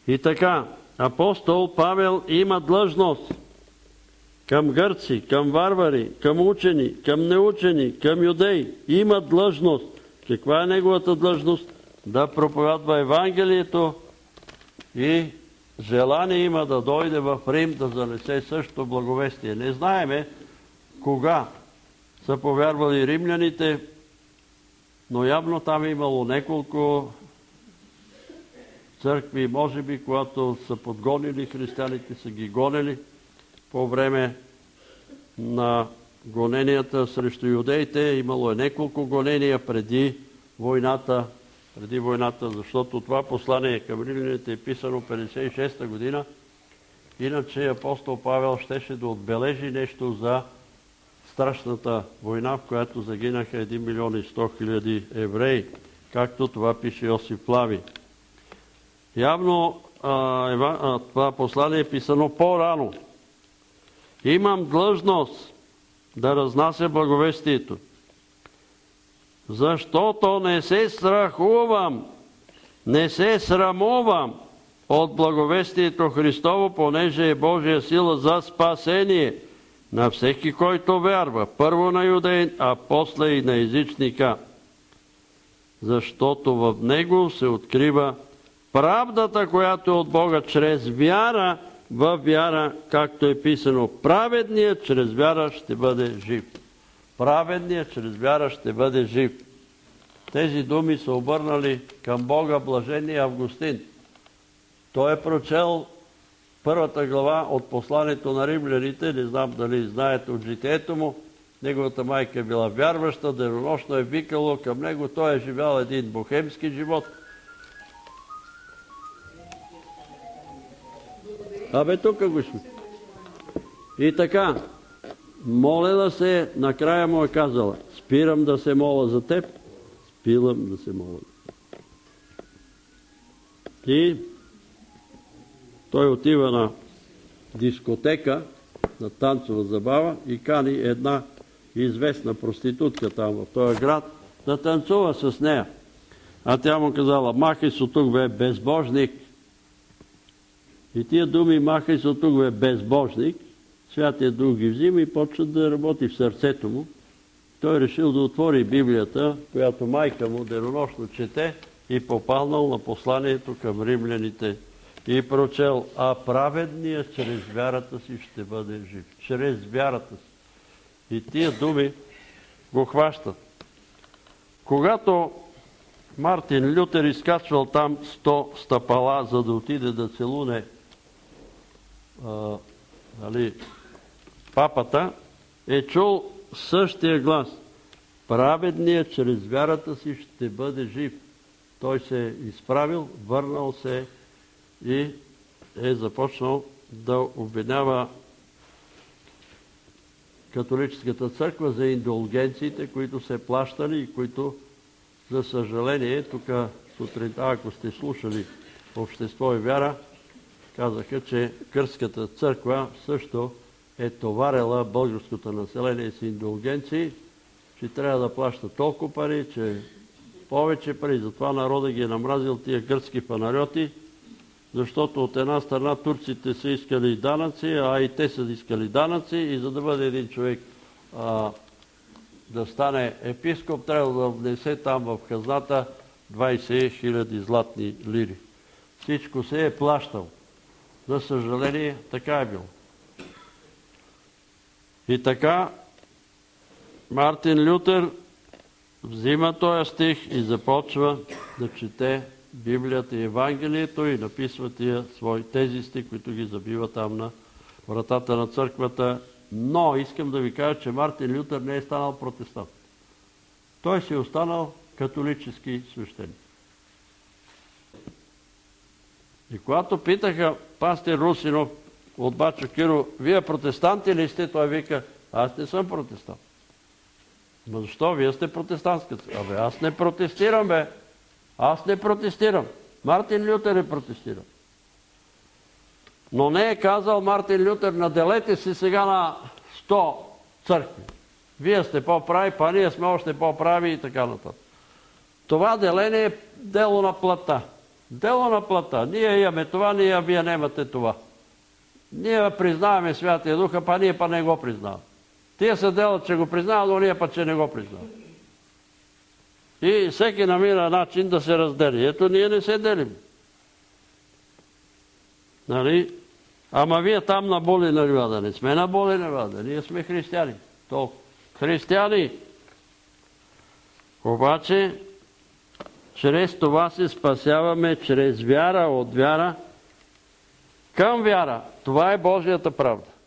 И така, апостол Павел има длъжност към гърци, към варвари, към учени, към неучени, към юдеи. Има длъжност. Каква е неговата длъжност? Да проповядва Евангелието и желание има да дойде в Рим, да занесе същото благовестие. Не знаеме кога са повярвали римляните, но явно там е имало няколко църкви, може би, когато са подгонили християните, са ги гонили по време на гоненията срещу юдеите. Имало е няколко гонения преди войната, защото това послание към римляните е писано 56-та година. Иначе апостол Павел щеше да отбележи нещо за страшната война, в която загинаха 1 милион и 100 хиляди евреи, както това пише Йосиф Флавий. Явно това послание е писано по-рано. Имам длъжност да разнася благовестието, защото не се страхувам, не се срамувам от благовестието Христово, понеже е Божия сила за спасение на всеки, който вярва, първо на юдеин, а после и на езичника. Защото в него се открива правдата, която е от Бога чрез вяра, във вяра, както е писано, праведният чрез вяра ще бъде жив. Праведният чрез вяра ще бъде жив. Тези думи са обърнали към Бога блажения Августин. Той е прочел първата глава от посланието на римляните, не знам дали знаете от житието му. Неговата майка е била вярваща, денонощно е викало към него, той е живял един бохемски живот. Тук го сме. И така, молела се, накрая му е казала, спирам да се моля за теб, спирам да се моля. И той отива на дискотека, на танцова забава и кани една известна проститутка там в този град да танцува с нея. А тя му казала, махай се от тук, бе, безбожник. И тия думи, махай се от тук, бе, безбожник, Святия Дух ги взима и почва да работи в сърцето му. Той решил да отвори Библията, която майка му денонощно чете, и попаднал на посланието към римляните и прочел, а праведният чрез вярата си ще бъде жив. Чрез вярата си. И тия думи го хващат. Когато Мартин Лютер изкачвал там 100 стъпала, за да отиде да целуне папата, е чул същия глас. Праведният чрез вярата си ще бъде жив. Той се е изправил, върнал се и е започнал да обвинява католическата църква за индулгенциите, които се плащали и които, за съжаление, тук сутринта, ако сте слушали Общество и вяра, казаха, че Къртската църква също е товарила българското население с индулгенции, че трябва да плаща толкова пари, че повече пари. Затова народа ги е намразил тия гръцки панарьоти, защото от една страна турците са искали данъци, а и те са искали данъци, и за да бъде един човек да стане епископ, трябва да внесе там в хазната 20 000 златни лири. Всичко се е плащал. За съжаление, така е било. И така, Мартин Лютер взима този стих и започва да чете Библията и Евангелието и написва тия свои тезисти, които ги забива там на вратата на църквата. Но искам да ви кажа, че Мартин Лютер не е станал протестант. Той си е останал католически свещеник. И когато питаха пастир Русинов от Бачо Киро, вие протестанти ли сте? Той вика, аз не съм протестант. Но защо? Вие сте протестантска. Аз не протестирам, бе. Аз не протестирам. Мартин Лютер е протестирал. Но не е казал Мартин Лютер, наделете си сега на 100 църкви. Вие сте по-прави, па ние сме още по-прави и така нататък. Това деление е дело на плътта. Дело на плътта. Ние имаме това, вие нямате това. Ние признаваме Святия Дух, ние не го признаваме. Тие се делат, че го признават, но ние че не го признаваме. И всеки намира начин да се раздели. Ето, ние не се делим. Нали? Ама вие там на боли на ливада. Не сме на боли на ливада. Ние сме християни. Толкова. Християни. Обаче, чрез това се спасяваме, чрез вяра, от вяра към вяра. Това е Божията правда.